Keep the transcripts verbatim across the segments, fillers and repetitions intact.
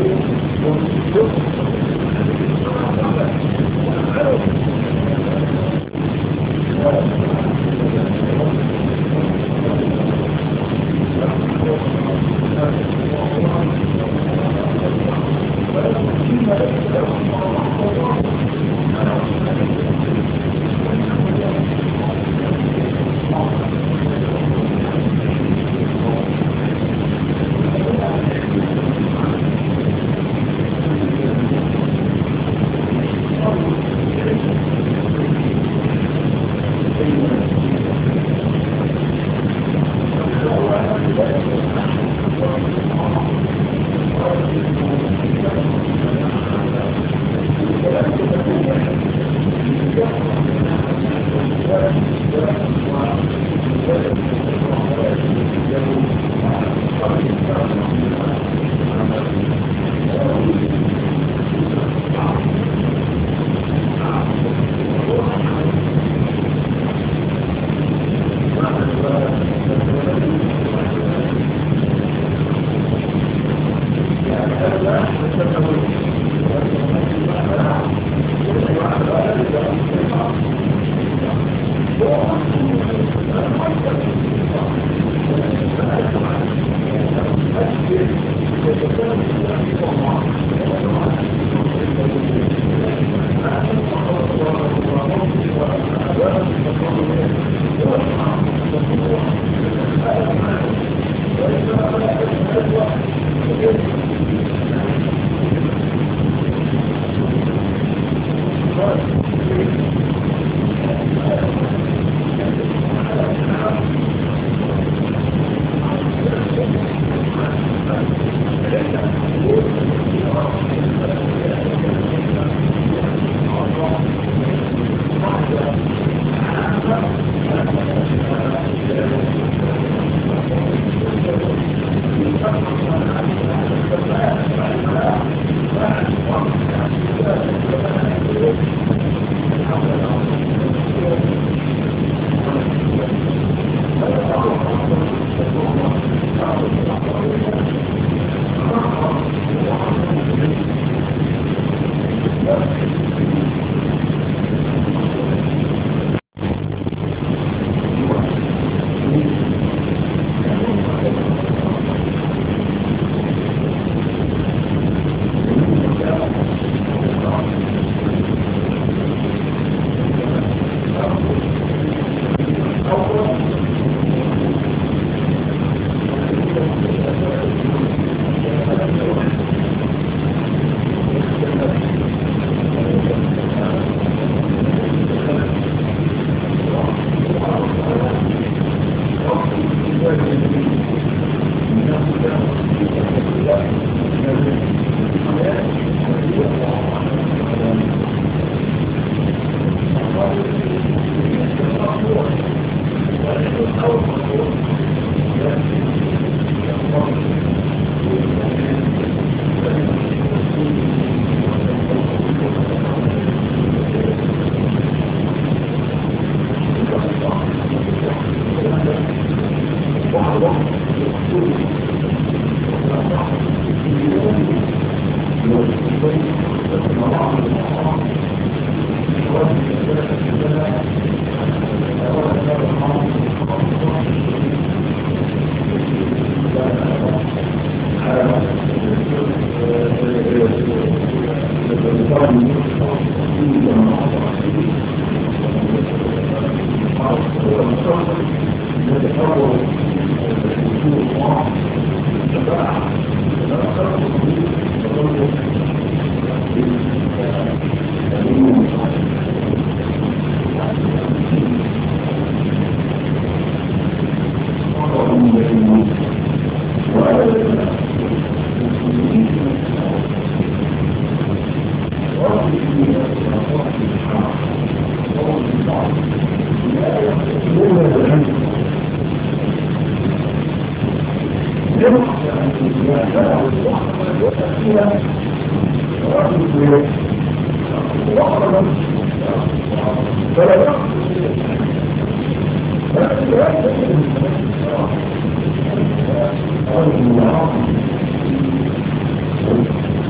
فلا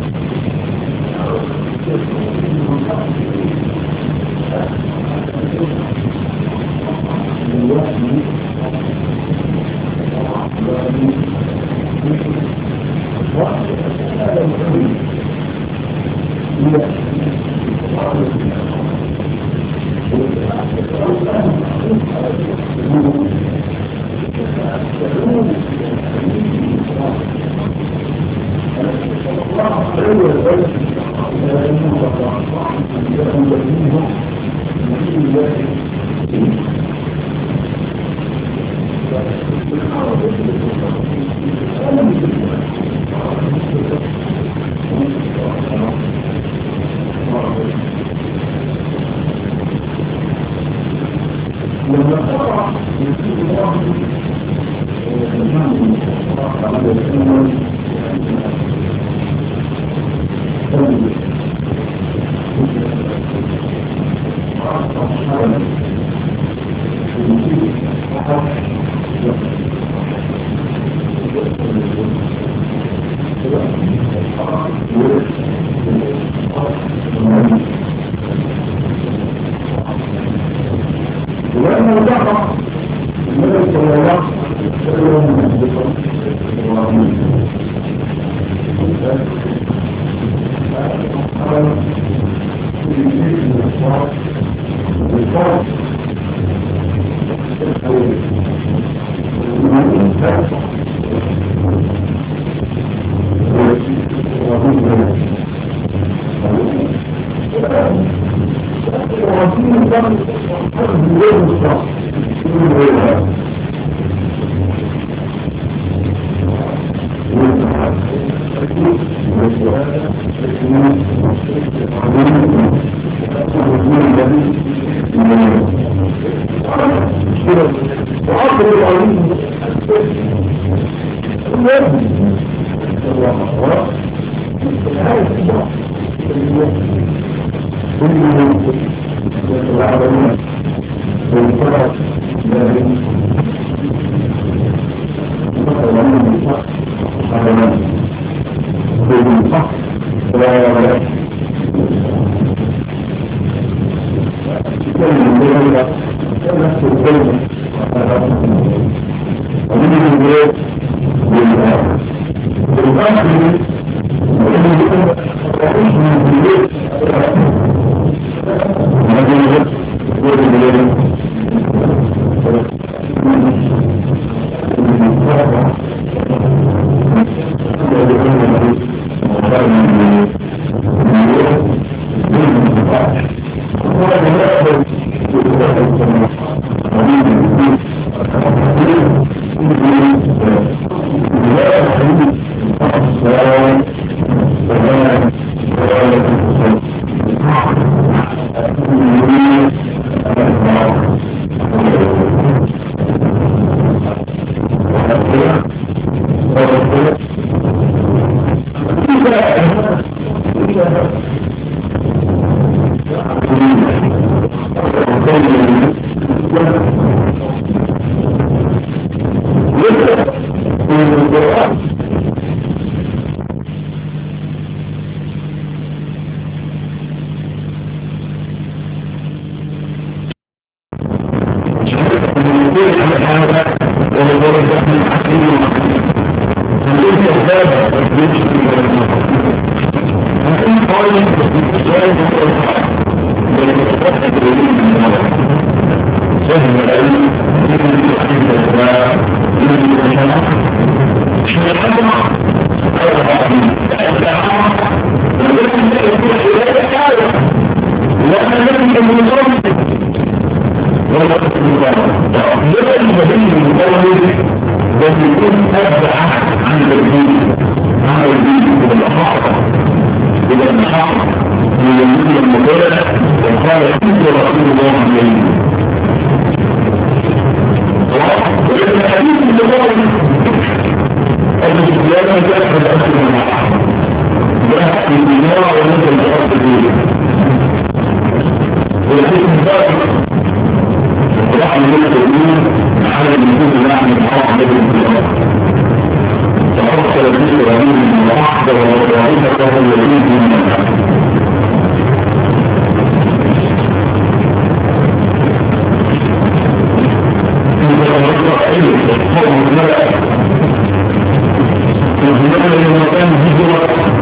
الهجرة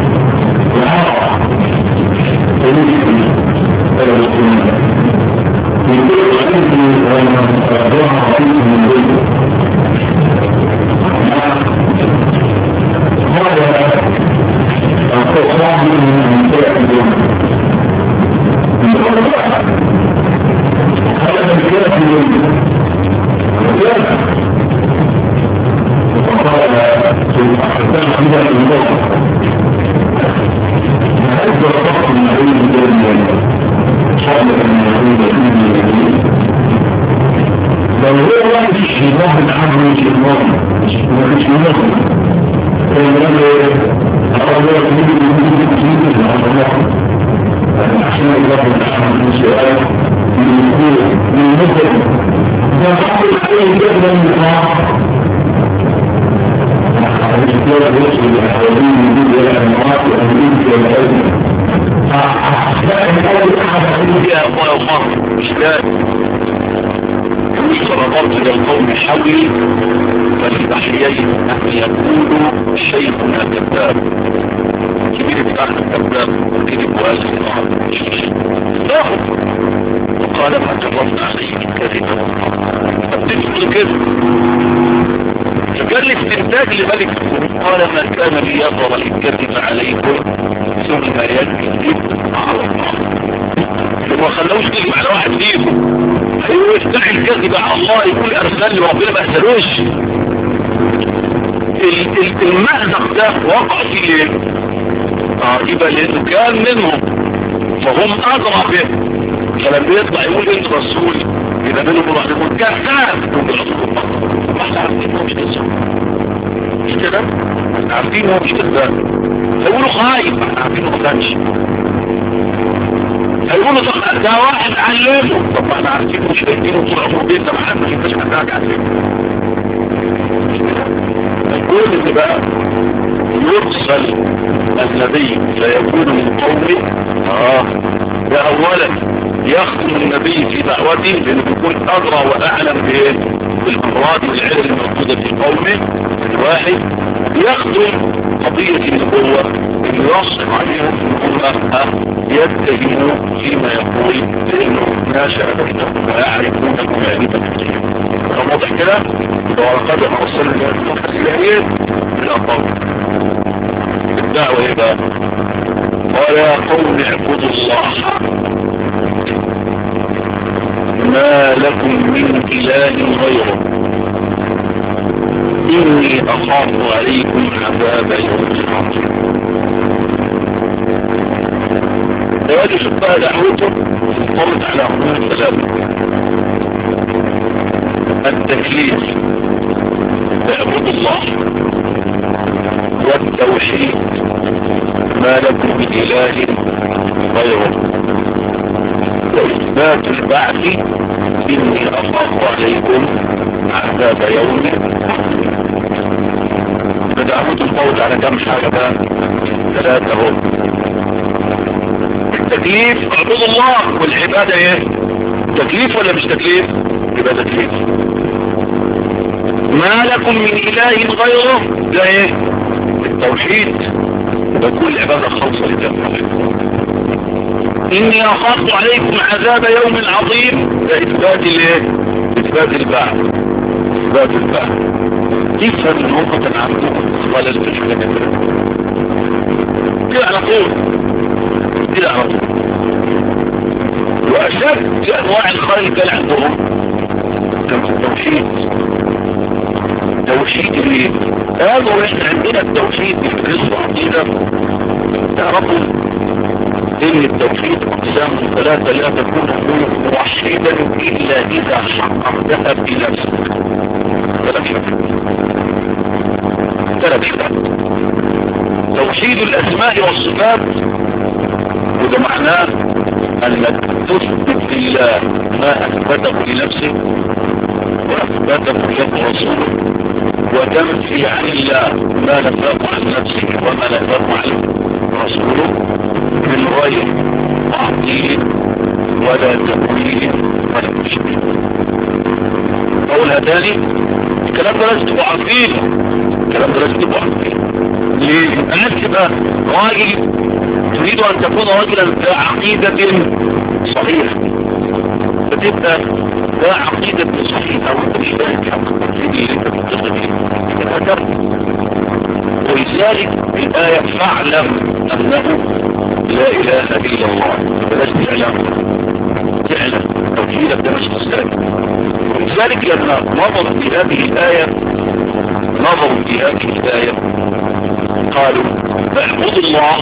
عشان الله تعالى من سؤال من يقول من مدة فقط عليه جبل النقاط الكتاب يوصل لأحوالين من دون الأموات وأمين في العلم أحسان الأول أحد يا أخوة ومر مش ذات صرفت إلى القوم حولي فلتحيي أن يقولوا شيخنا كذاب كبير بتاعنا كذاب وكبير بواسف لاحظ وقال ما جربنا عليه كذبا فبتدخل كذب فقال لي استنتاج لملك قال ما كان ليظهر الكذب عليكم ثم يكذب على الله لما خلوش كذب على واحد فيكم هو يفتح الكذب على الله يقول ارسل لي ربنا ما ارسلوش. المأزق ده وقع فيه ليه؟ اه يبقى لانه كان منهم فهم ادرى به فلما يطلع يقول انت رسول يبقى منهم روح يقول كذاب يقول رسول الله ما احنا عارفين هو مش كذاب مش كده؟ احنا عارفين هو مش كذاب هيقولوا خايف احنا عارفين هو ما كانش هيقولوا ده واحد علمه طب احنا عارفين مش شايفينه طول عمره بيتنا ما حدش ينتش حداك علمه يقول ان بقى يرسل النبي فيكون من قومه اه ده اولا يخدم النبي في دعوته لانه يكون ادرى واعلم بايه بالامراض والعلم الموجوده في قومه. الواحد يخدم قضيه النبوه انه يصف عليهم هم يتهموا فيما يقول لانه ناشا بينهم ويعرفون المعرفه كثير. واضح كده ولقد ارسلنا اليه بالابطال الدعوه ايه بقى؟ قال يا قوم اعبدوا الله ما لكم من اله غيره اني اخاف عليكم عذاب يوم عظيم. دلوقتي شوف بقى دعوته قمت على امور ثلاثه. التكليف اعبدوا الله والتوحيد ما لكم من اله غيره واثبات البعث اني اخاف عليكم عذاب يوم بدعوت القول على كم حاجه بقى ثلاثه هم. التكليف اعبدوا الله والعباده ايه؟ تكليف ولا مش تكليف؟ يبقى تكليف. ما لكم من اله غيره ده ايه؟ التوحيد ده كل عبادة خالصة لله. اني اخاف عليكم عذاب يوم عظيم ده اثبات الايه؟ اثبات البعث اثبات البعث. تفهم ان هم كان عندهم خلل في الحاجة كده على طول كده على طول. واشد انواع الخلل كان عندهم كان في التوحيد. توحيد الايه؟ قالوا احنا عندنا التوحيد بفكرة عقيدة تعرفوا ان التوحيد اقسام ثلاثة لا تكون موحدا الا اذا حققتها بنفسك. ثلاث شرط ثلاث شرط. توحيد الاسماء والصفات وده معناه انك تثبت لله ما اثبته لنفسه واثبته له رسوله وتنفي عن الله ما نفاق عن نفسه وما نفاق عن رسوله من غير تعطيل ولا تقويل ولا تشبيه. قولها تاني الكلام ده لازم تبقوا عارفينه الكلام ده لازم تبقوا عارفينه. ليه؟ انت تبقى راجل تريد ان تكون راجلا ذا عقيدة صحيحة فتبقى ذا عقيدة صحيحة وانت مش فاهم حق التوحيد اللي انت بتتصل بيه. ولذلك الآية فاعلم أنه لا إله إلا الله. بلاش تعلم تعلم توحيدك ده مش مسلم. ولذلك لما نظروا في هذه الآية نظروا في هذه الآية قالوا اعبدوا الله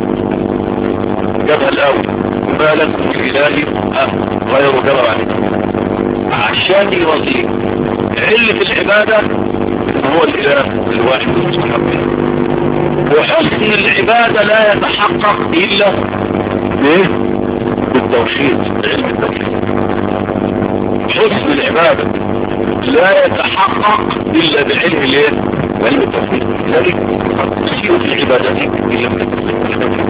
جبهة الأول وما لكم من إله غير جبهة عليكم عشان يرضيه علة العبادة هو الاله الواحد المستحق. وحسن العبادة لا يتحقق الا بايه؟ بالتوحيد، علم التوحيد. حسن العبادة لا يتحقق الا بعلم الايه؟ علم التوحيد. لذلك قد تسير في عبادتك الا بالتوحيد.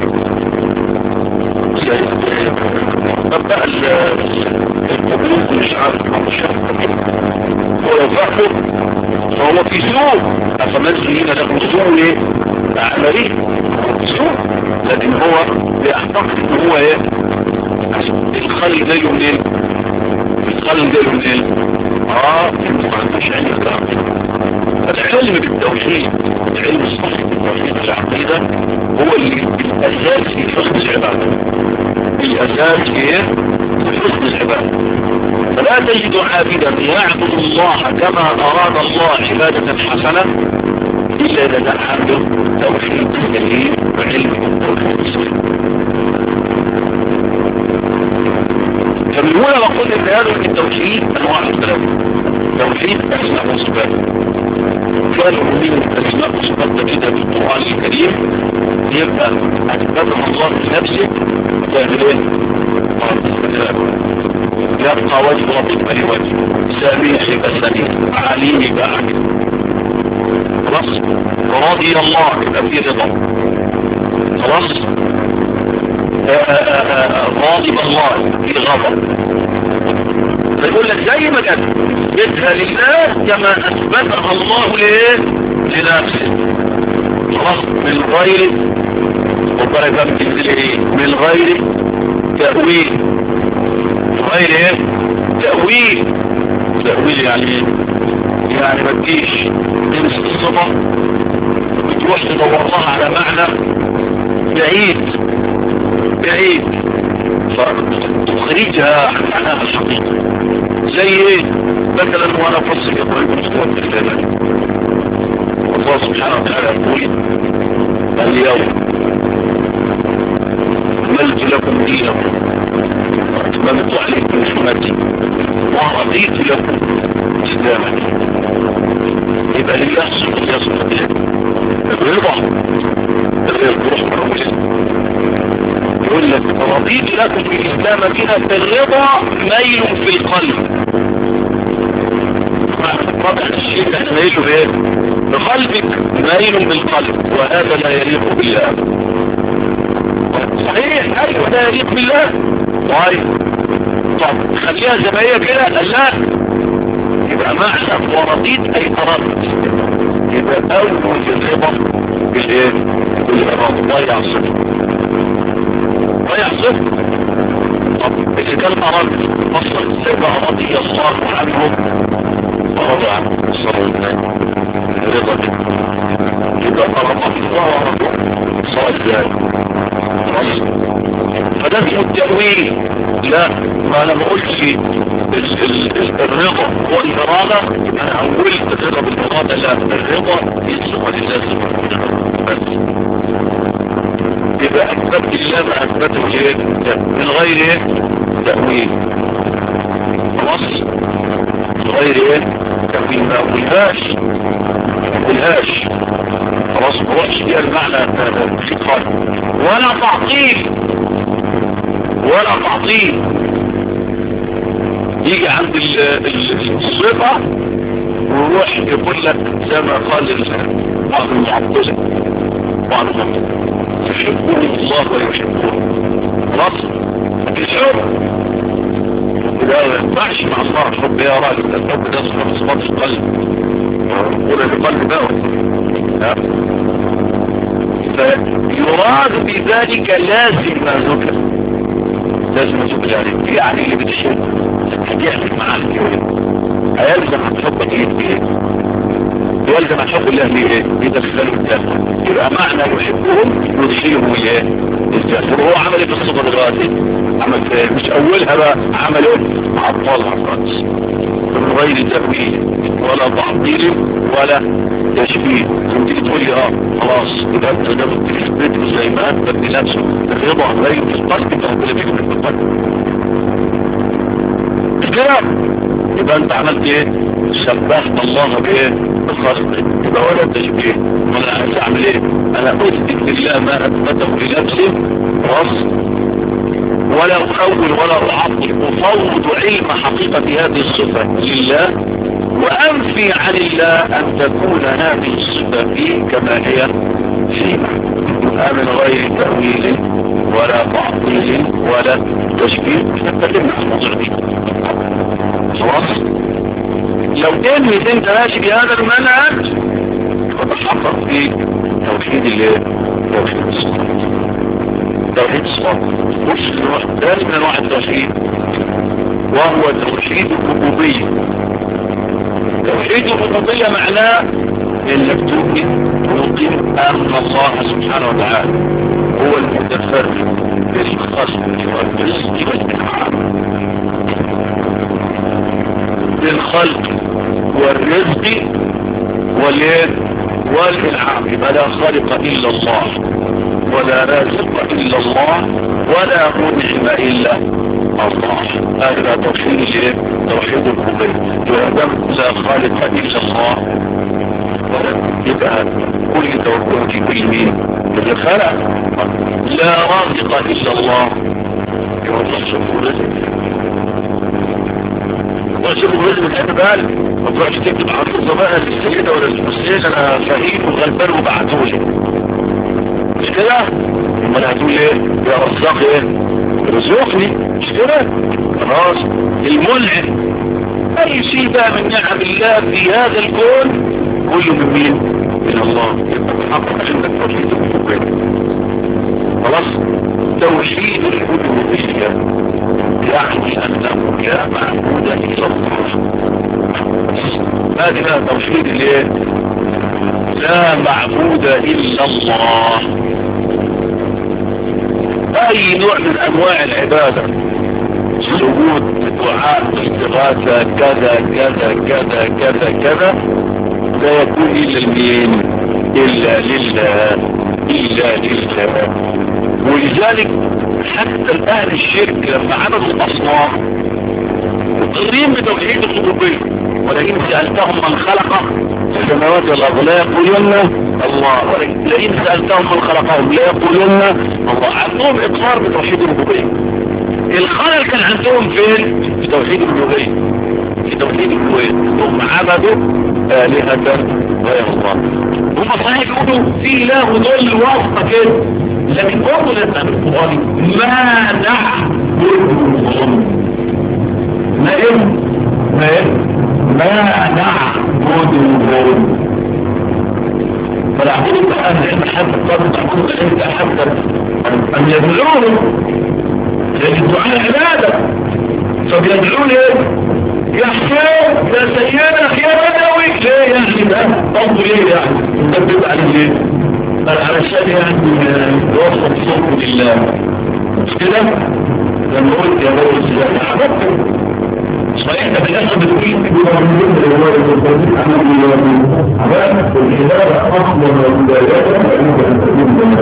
طبقا القبول مش عارف مش عارف هو يفعله فهو في سوء. أفمن زين له سوء ايه؟ أعماليه سوء، لكن هو بيعتقد ان هو ايه؟ الخلق ده يومين الخلق ده يومين اه ما عندوش علم العقيدة. العلم بالتوحيد، العلم الصحي بالتوحيد العقيدة هو اللي الأساس في حسن العبادة، الأساس في ايه؟ في حسن العبادة. فلا تجد عابدا يعبد الله كما أراد الله عبادة حسنة إلا إذا كان عنده توحيد سليم وعلم بالتوحيد السليم. فمن هنا نقول ان هذا التوحيد انواع ثلاثة: توحيد اسماء وصفات. كانوا من اسماء وصفات كده في القرآن الكريم يبقى اثبتها الله بنفسه تعمل ايه؟ يبقى وجه ربك لوجه، سميع يبقى سميع، عليم يبقى عليم. خلاص؟ رضي الله يبقى فيه رضا. خلاص؟ غاضب الله في غضب. فيقول لك زي ما كان يدها لله كما اثبتها الله ليه؟ لنفسه. خلاص؟ من غير وبركة بتنزل ايه؟ من غير تأويل. من غير ايه؟ تأويل. تأويل يعني ايه؟ يعني ما تجيش تمسك الصفة وتروح تدور لها على معنى بعيد بعيد فتخرجها عن معناها الحقيقي. زي ايه؟ مثلا وانا فصل يقول المستوى الثاني الله سبحانه وتعالى يقول اليوم أكملت لكم دينكم وأتممت عليكم نعمتي ورضيت لكم إسلاما. يبقى لله يحصل يصل الرضا الروح والرسل. يقول لك رضيت لكم الإسلام دينا بالرضا ميل في القلب. طبعا الشيء احنا ميله بايه؟ بقلبك ميل بالقلب، وهذا لا يليق بالله. صحيح ايوه لا يليق بالله. طيب طب خليها زي ما هي كده. لا يبقى معنى ورضيت اي اردت، يبقى اول الرضا بالايه؟ بالإرادة. ضيع صفر ضيع صفر. طب اذا كان اردت مصر ازاي بقى رضي الله عنهم ورضى عنه صلى الله عليه وسلم؟ يبقى رضى الله ورضى صلى ازاي؟ فده اسمه التأويل. لا ما انا ما قلتش الرضا والإرادة انا اولت الرضا بالإرادة. لا الرضا يسمى لله بس. يبقى اثبت الله ما اثبته ايه؟ من غير ايه؟ تأويل. خلاص؟ من غير ايه؟ تأويل. ما اقولهاش ما اقولهاش خلاص ما روحش فيها المعنى في قلب ولا تعطيل ولا تعطيل. يجي عند الصفة ويروح يقول لك زي ما قال بعض المعطلة بعض المعطلة يحبون الله ويحبون. خلاص الحب لا ينفعش مع الله. الحب يا راجل الحب ده صفات صفات القلب قول القلب ده. فيراد بذلك لازم ما ذكر. لازم ما ذكر يعني يعني اللي بتحب هتحب معاه هيلزم عن حبك ايه؟ يلزم عن حب الله ليه؟ يدخله الجنة. يبقى معنى يحبهم يدخلهم ايه؟ الجنة. وهو عمل ايه في الصفة دلوقتي؟ عمل ايه؟ مش اولها بقى عمل ايه؟ عطلها خالص من غير تأويل ولا تعطيل ولا تشبيه. تيجي تقول لي اه خلاص يبقى انت ده بتثبته زي ما اثبت بنفسه الرضا غير في القلب انت ربنا بيكون في القلب كده. يبقى انت عملت ايه؟ شبهت الله بايه؟ الخلق يبقى ولا تشبيه. وانا عايز اعمل ايه؟ انا اثبت لله ما اثبته لنفسه خلاص، ولا احول ولا اعطل، افوض علم حقيقة هذه الصفة لله، وانفي عن الله ان تكون هذه الصفة فيه كما هي فيه، من غير تأويل ولا تعطيل ولا تشبيه. نتكلم عن الموضوع دي خلاص. لو كنت انت ماشي بهذا المنهج فتحقق في توحيد الله، توحيد الصفات، توحيد الصفات مش ثاني من انواع التوحيد، وهو توحيد الربوبية. توحيد الربوبية معناه انك تؤمن وتقيم ان الله سبحانه وتعالى هو المتفرد بالخلق والرزق والانعام، بالخلق والرزق والانعام. يبقى لا خالق الا الله، ولا رازق الا الله، ولا منعم الا الله. هذا توحيد توحيد الربوبية. لا خالق الا الله، يبقى كل توكلتي كل مين اللي خلق. لا رازق الا الله، يوصف الرزق، وصف الرزق الاعتبال. ما تروحش تكتب عن الزبائن للسيدة ولا المسلمين انا فهيم وغلبان وبعتولي، مش كده؟ امال هتقول ايه؟ يا رزاق ايه؟ رزقني، مش كده؟ خلاص. المنعم اي شيء بقى من نعم الله في هذا الكون كله من مين؟ من الله. يبقى تحقق عندك توحيد الربوبية خلاص. توحيد الربوبية يعني انه لا معبود الا الله. هذه بقى توحيد الايه؟ لا معبود الا الله. اي نوع من انواع العبادة، سجود، دعاء، استغاثة، كذا كذا كذا كذا كذا، لا يكون إلا المين إلا لله، إلا لله. ولذلك حتى الأهل الشرك لما عملوا الأصنام مقرين بتوحيد الربوبية، ولئن سألتهم من خلق السماوات والأرض لا يقولون الله، ولئن سألتهم من خلقهم لا يقولون الله. عندهم إقرار بتوحيد الربوبية. الخلل كان عندهم فين؟ في توحيد الربوبية، في توحيد الربوبية. هم عبدوا آلهة غير الله. هم صحيح يقولوا في له ظل واسطة كده، لكن برضو لسه بالقرآن ما نعبدهم. ما ايه؟ ما ايه؟ ما نعبدهم. فالعبود الآن لأن حتى قبل تعبود الآن حتى أن يدعوه، لأن الدعاء عبادة، فبيدعون ايه؟ يا حسين يا سيدة يا بدوي. ليه يعني ده؟ طب ليه يعني؟ انت بتبقى على ليه؟ قال علشان يعني يوصل صوته لله، مش كده؟ لما قلت يا بدوي السلام عبدته صحيح. انت بالأسف بتقول عبدت الحلال أصلا وبداية فإنك أن تكون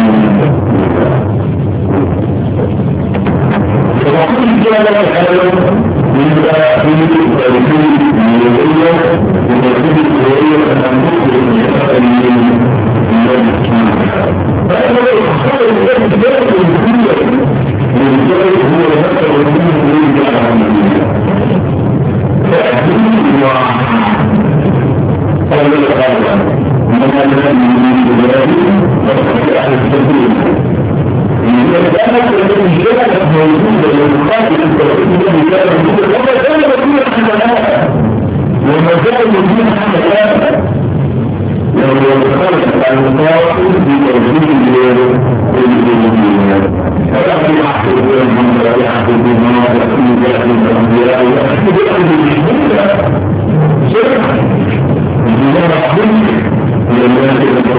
فقلت يا بدوي الحلال من الأخير والتوحيد الوضعية وتوحيد الوضعية أن نخرج من الأخير من المسلمين. فأنا لو أخذ الإنسان بذلك الوضعية من ذلك هو نفسه والدين يريد على عملية فأهدين وعحا قال للغاية من الذي يريد بذلك وصف أهل السبيل. لأنك الذي جاءت موجودة للمقاتل التوحيد الذي كان موجودة وما زال موجودة حملها وما زال موجودة حملها لو يخرج عن القاتل بتوحيد الربوبية. فيأتي يحفظ بالهم ويحفظ بالنار ويحفظ بالأنبياء ويحفظ بالأنبياء شركة الدنيا محبوبة لله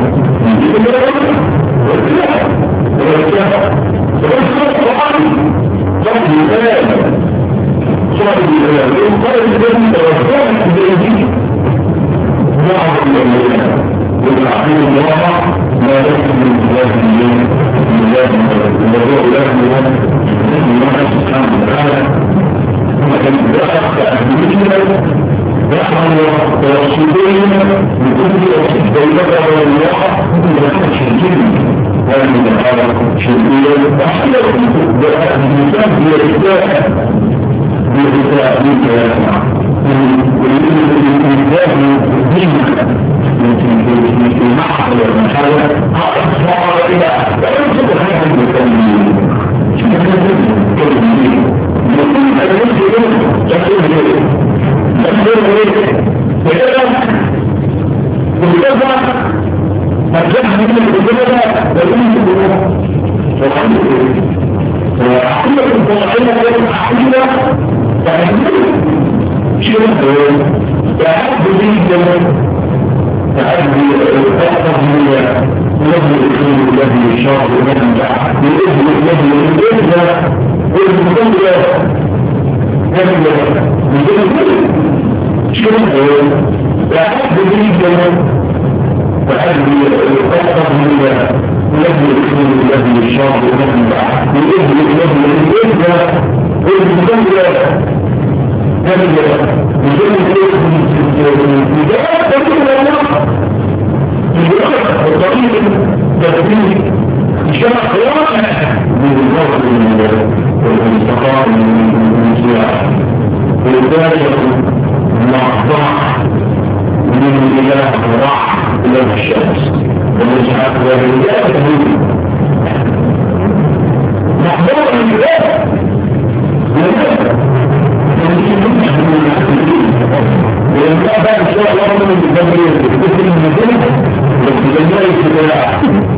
والسلاح والسلاح والسلاح القرآن صف الإسلام صف الإسلام الإنسان الذي توفاه بيده نعم الله ويعطيه الله ما يكتب من الله من الله الموضوع له من الله سبحانه وتعالى ثم كان يأخذ أهمية رحمة الله ورسوله وحتى لو كنت بالإنسان بيرتاح بيرتاح بيرتاح والإنسان بيرتاح في محفل المحاولة أصبح إلى أنت تخيل بالتنمية يقول المسلم تقول ليه تقول ليه وكذا وكذا مرجعها من الجبلة ويقول ليه وقال ليه وعقيدة الضوئية كانت عقيدة تعمل شيء تعب جدا تعدي أكثر من نبي الخير الذي الشر من بعد بإذن الذي الإذن والمدلة جميلة من شنو تعدي جدا تعدي أكثر من نبي الخير الذي الشر من بعد بإذن الذي الإذن والمدلة جميلة الطريق التدريب شرع واقع من الوقت والاستقرار من السياحة والباشر مخضوع من الإله الراح إلى الشمس والمسحات والرجاء تدريب مخضوع من الإله ولما بعد شوية الله من الجمهورية تكتب من الجنة والجمهورية الشباب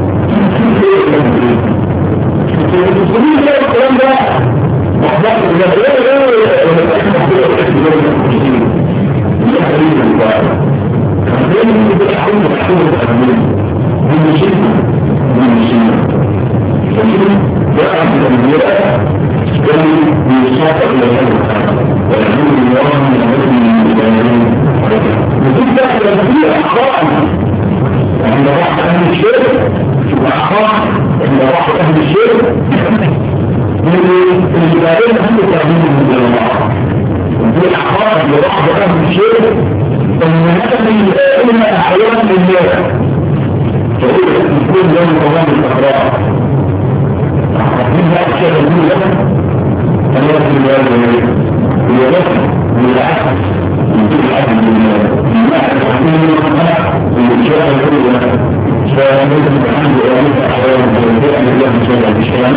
المسلمين كانوا الكلام ده محضر الجمهورية ونتأكد المسلمين هي حريم البعض كان من بتحول تحول الأمين من مشكلة من مشكلة فكذا جاء من الجمهورية كان يصاطر لهم والحمد لله من الذي يدعون وتبدأ تنزيل أحقاء عند بعض أهل الشرك وأحقاء عند بعض أهل الشرك من الجبالين هم تعليم من الله ودي أحقاء عند بعض أهل الشرك فمن هذا إلى أحيان لله فقل يكون يوم قوام الأخراء من هذا الشيء يقول لك أن يكون الله هو نفسه بالعكس من كل حد من المعنى الحكيم والمعنى والإشارة الأولى فنجد الحمد لله أحيانا ويبقى الله سبحانه الإشارة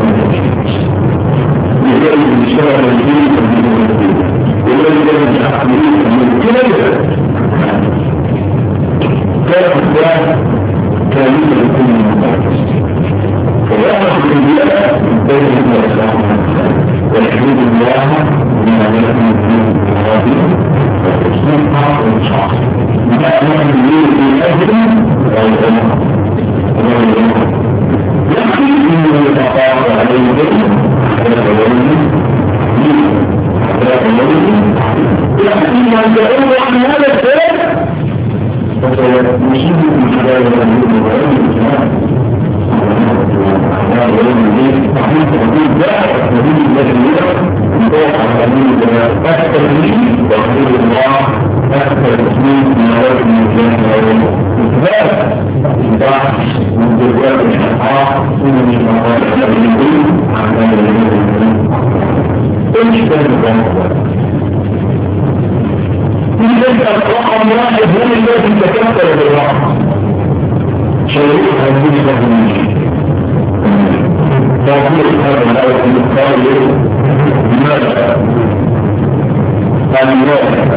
يجب الإشارة الجديدة ويجب التحقيق من كل كان الله كان يكون المتعكس فيأخذ الأنبياء بين الله والحمد لله بما يكون من الغابين والتسليم حق والشخص ما يكون من أجل يكفي أنه يتقاطع عليه الجسم يكفي أن تعود عن هذا الشيء فسيمشيه من خلال الأمور والأمور لا يوم الليل تحديد تحديد ذلك تحديد الذي يطلق على أمين أكثر منه وحدود الله أكثر تسميد من أولاد المجان وإثبات إثبات من تجواب الحقاق من المقال الأمين عن هذا الأمين إيش كان الأمر؟ إذا الرقم واحد هو الذي تكفل بالرقم شريك هذه الأمين فأقول هذا الأول المقال لماذا؟ قال لماذا؟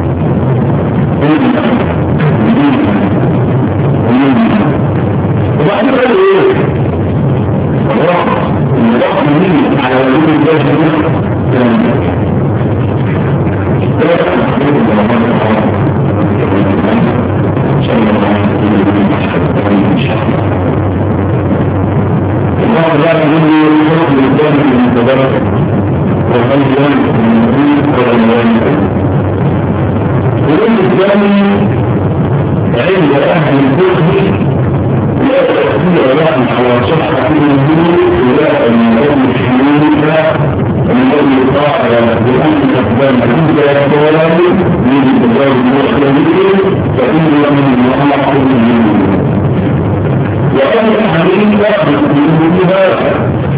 وبعد قال ايه؟ الرقم الرقم مني على وجود الجاهل الله لا يقول لي الحكم الثاني من التبرك وهل يمكن من المريض ولا يمكن اليوم الثاني عند أهل الفقه لا تأثير لهم على صحة الوجود ولا أن يكون شيئا الذي يطاع بأن تقبل عند الدولة من الدولة المسلمين فإن من الله الوجود وأن الحديث يأخذ من هذا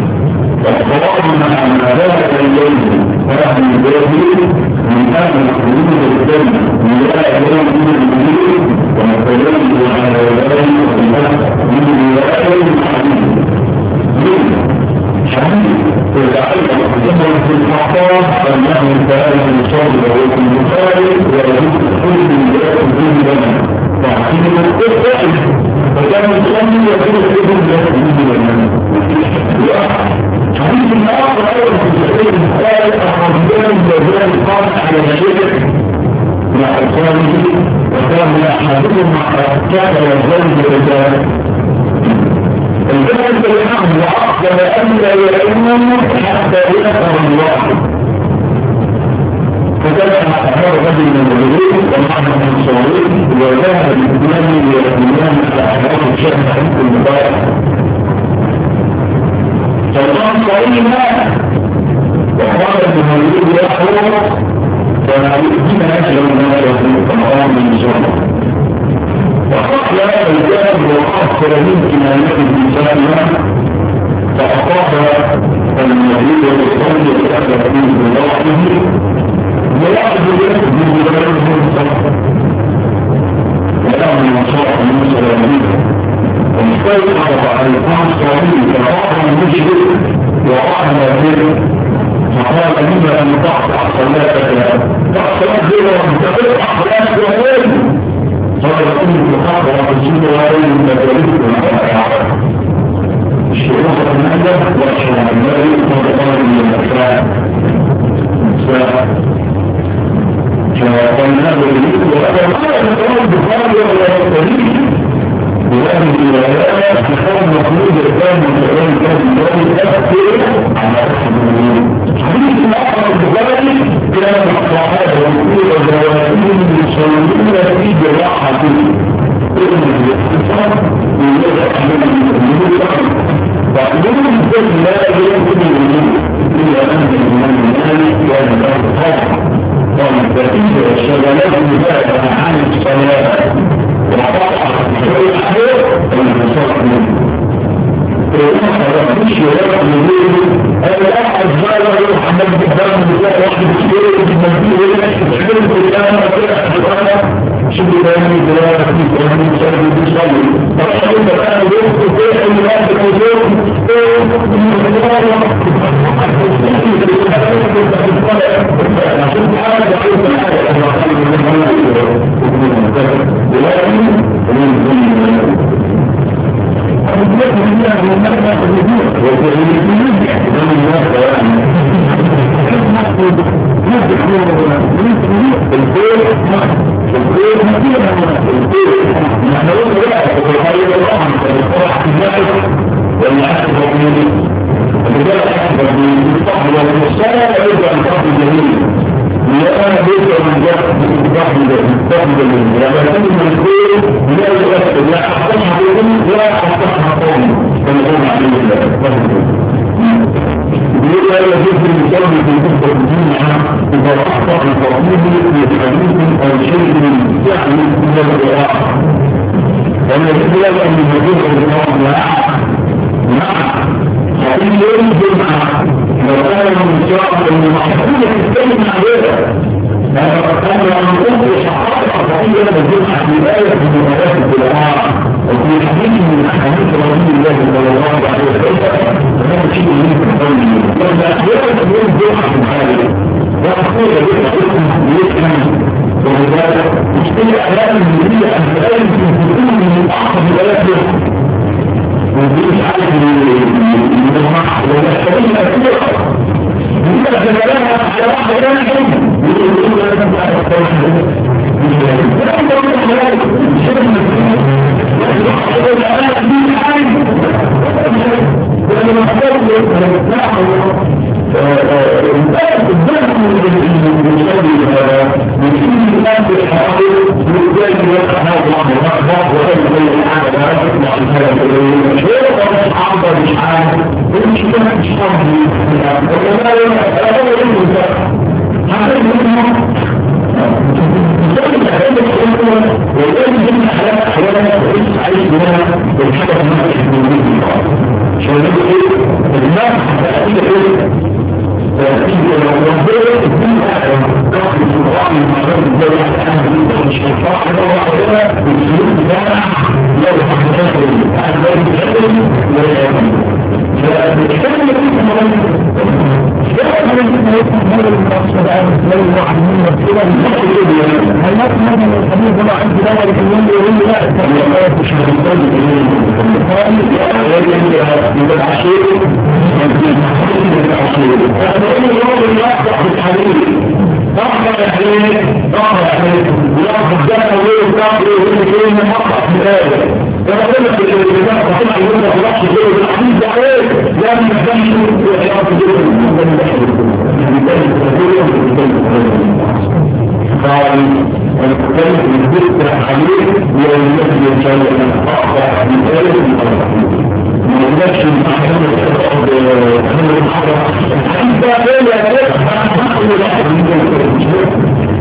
ذلك الليل فهم الباهي من أهل الخروج الجنة من لا يوم من المدير ومثلين على يدين من رواية الحديث حديث فلعلك أخذهم في الحقاق أنه تعالى يصاب وهو المخالف ويجب كل من ذلك الدين لنا تعطيه القصة فكان يصلي يقول ابن ذلك الدين لنا حديث الآخر أيضا في الصحيح الثالث أخرجان الجزاء القاطع على الشرك مع أطفاله وكان أحدهم مع كان يزال برجال الجنة الحمد وأقبل أن لا يعلمون حتى يأثر الله فكان أحد رجل من الرجل ومعنى من الصغير وذهب الإسلام للإسلام على أحد الشيخ حديث المبارك فالله صحيحا وقال المهيئ يأخذ فنعيدين أجل ما يكون طمعان من جرم وقال الجانب وأخر من كنانة الإنسان فأطاق المهيئ والصوم يتأثر من بلاحه ويأخذ يأخذ من بلاحه الصلاة ويأخذ من صلاة موسى ومنه واستيقظ على القرآن الصحيح فقال المشرك وقال به فقال لما أن تقطع صلاتك تقطع بها وتقطع صلاتك وغير قال لكم تقطع رسول الله من مدرسة والأعراض الشيخ المعدة وأشهر عن ذلك وقال من الأسرار فقالنا بالذكر وقال البخاري ولا يستريد بهذه الروايات تكون مخلوق الإسلام من الإسلام كان يوم تأثير على أحد المؤمنين. حديث الآخر البخاري كان الصحابة والرسول والرواتين يصلون في جراحة ابن الاختصار من يدعى من المؤمنين فأقولون الإسلام لا يمكن الوجود إلا أن الإمام مالك كان له طبع طبعا البقية والشغلات المبادرة عن الصلاة وقطع الحياة والمساق منه وقطع مش يرى من غيره أنا أحد زالة محمد بن بن واحد كبير بالمنزل ويحكي بالله وكذا شبه بياني بلاغة في كلام سلم بيصلي فقال إذا كان يوقف كيف يوقف الوجود الدولة الأهلية مش هيطلع دولة واحدة بالسلوك بتاعها لو حقيقة الأهلية بتشكل ولا يمكن فبالتالي يكون مرة كيف من يكون هذا المقصد عن لو واحد من الصورة هل نفس هذا الحديث ولا عند ذلك اليوم يقول لا التنمية مش هتقول يبقى العشير يبقى العشير فأنا يوم يقطع بالحديث ضغط الحديث ضغط الحديث ويقف الجنة ويقف ويقف من مقطع في الآية فأنا أقول لك الإنسان قطع يقول لك رأس الجنة الحديث ده ايه لا من الجنة ويقف الجنة قال الكلمة الذكر عليه ويمثل الجنة أخطأ من ذلك ما يمثل محمد الأرض محمد الحرة أنت إلى ذلك أخطأ لأحد من ذلك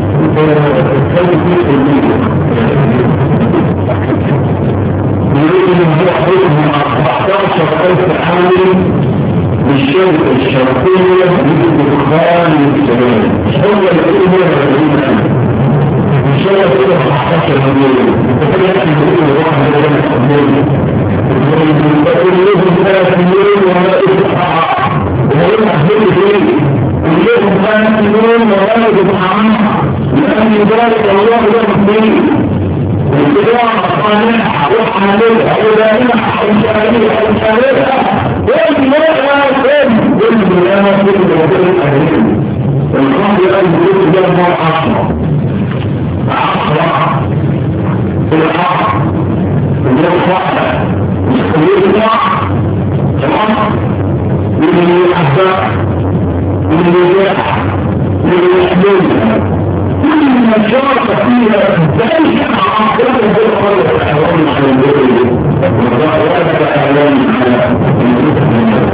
يريد من هو حكم أربعتاشر ألف حامل بالشركة الشرقية بالدخان والسلام هو الأمر الأمر الشركة كده أربعتاشر مليون وكده يحكي الواحد من الأمور ويقول لهم ثلاث مليون ولا إصحاح وهو محبوب فيه ويقول ثلاث مليون ولا إصحاح لأن ذلك الله له فيه والاتباع الصالح وحالها ودائمها وشاريها وشاريها والمرأة كم والمرأة كم وكل الأهلين والخمر الأهلين جمع عشرة عشرة بالحق بالحق بالحق تمام من الأحباب من الرياح من الأحلام كل ما شارك فيها ذلك عقلة بالقرية الأحوال على الدولة وضعت أعلام على